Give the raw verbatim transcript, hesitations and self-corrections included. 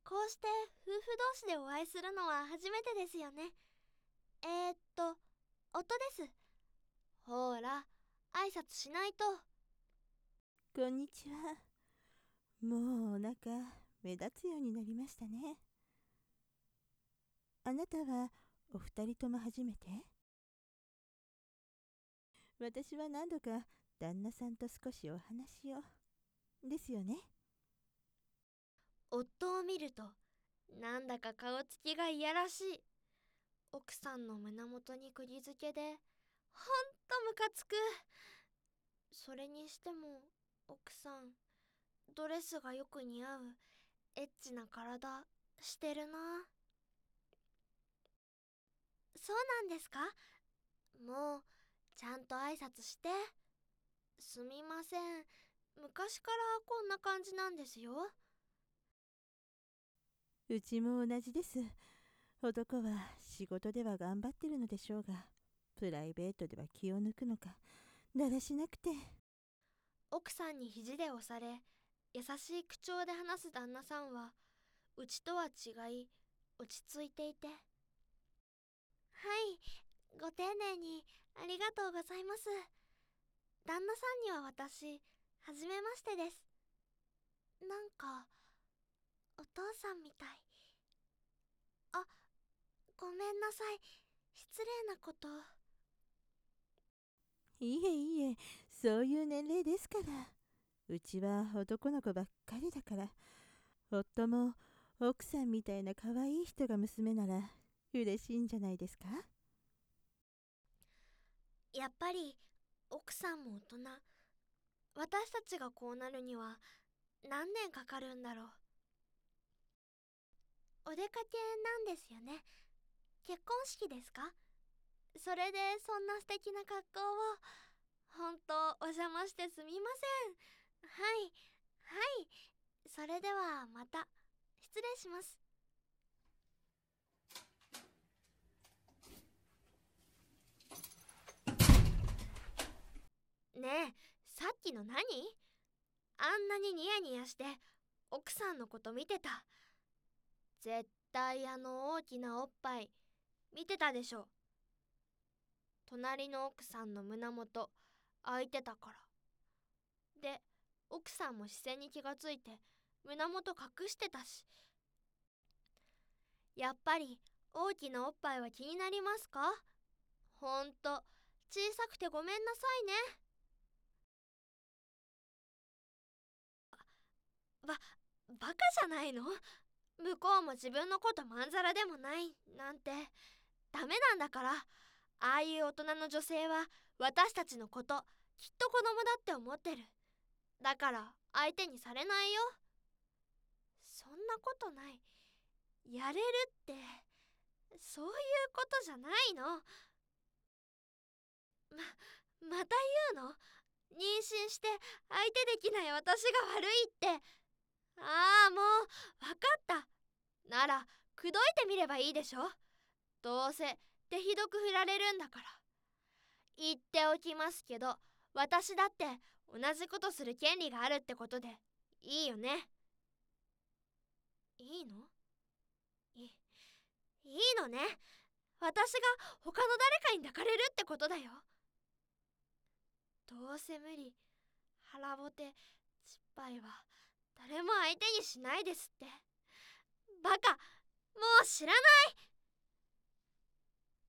こうして夫婦同士でお会いするのは初めてですよね。えー、っと、夫です。ほーら、挨拶しないと。 こんにちは。もうお腹目立つようになりましたね。あなたはお二人とも初めて？私は何度か旦那さんと少しお話を。ですよね。 夫を見ると、なんだか顔つきがいやらしい。奥さんの胸元に釘付けで、ほんとムカつく。それにしても、奥さん、ドレスがよく似合うエッチな体してるな。そうなんですか？もうちゃんと挨拶して。すみません、昔からこんな感じなんですよ。 うちも同じです。男は仕事では頑張ってるのでしょうが、プライベートでは気を抜くのかだらしなくて。 奥さんに肘で押され、優しい口調で話す旦那さんは、うちとは違い落ち着いていて。はい、ご丁寧にありがとうございます。旦那さんには私、はじめましてです。なんかお父さんみたい。あ、ごめんなさい、失礼なこと。 いえいえ、そういう年齢ですから。うちは男の子ばっかりだから。夫も奥さんみたいな可愛い人が娘なら嬉しいんじゃないですか？ やっぱり奥さんも大人。私たちがこうなるには何年かかるんだろう。お出かけなんですよね。結婚式ですか？それでそんな素敵な格好を。本当お邪魔してすみません。はいはい、それではまた。失礼します。ねえ、さっきの何？あんなにニヤニヤして奥さんのこと見てた。絶対あの大きなおっぱい見てたでしょ。隣の奥さんの胸元開いてたから。で、奥さんも視線に気がついて胸元隠してたし。やっぱり大きなおっぱいは気になりますか？ほんと小さくてごめんなさいね。ば、バカじゃないの？向こうも自分のことまんざらでもないなんてダメなんだから。ああいう大人の女性は私たちのこときっと子供だって思ってる。だから相手にされないよ。そんなことない。やれるってそういうことじゃないの。ま、また言うの？妊娠して相手できない私が悪いって。ああ、もうわかった。なら口説いてみればいいでしょ。どうせ手ひどく振られるんだから。言っておきますけど、私だって同じことする権利があるってことでいいよね。いいの？い、いいのね。私が他の誰かに抱かれるってことだよ。どうせ無理。腹ぼて失敗は誰も相手にしないですって。バカ、もう知らない。